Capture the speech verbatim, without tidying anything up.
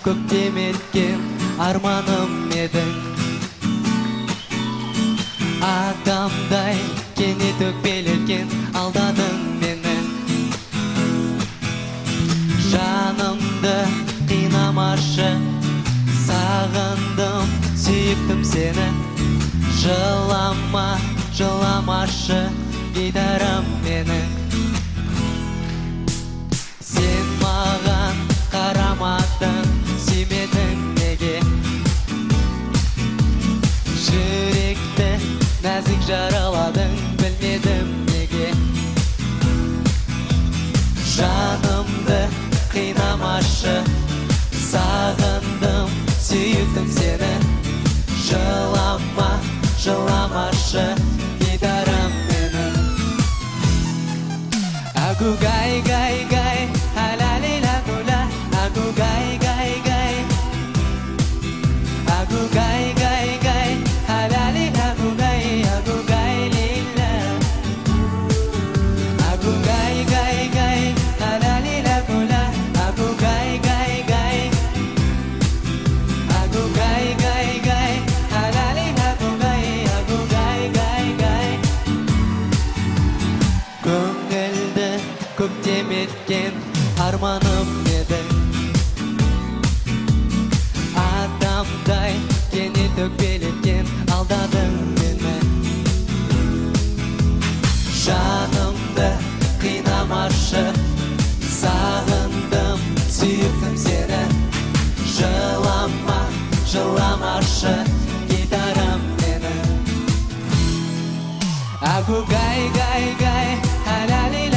көктем еткен арманым едің. Адамдай кенет өкпелеткен алдадың мені. Жанымды қинамашы, сағындым, сүйіктім сені. Жылама, жыламашы, гитарам мені. Сен маған қарамадың, сүймедің неге? Жүректі нәзік жараладың, білмедім неге? Жанымды қинамашы, сағындым, сүйіктім сені. Жылама, жыламашы, гитарам мені. Агу гай гай гай, аляли лагула. Агу гай гай гай, агу гай гай гай, аляли лагулай. Агу гай лила, агу гай гай гай, аляли лагула. Агу гай гай гай, агу гай гай гай, аляли лагулай. Агу гай гай гай. Көңілді көктем еткен арманым едің. Адамдай кенет өкпелеткен алдадың мені. Жанымды қинамашы, сағындым, сүйіктім сені. Жылама, жыламашы, гитарам мені. Агу гай гай гай, аляли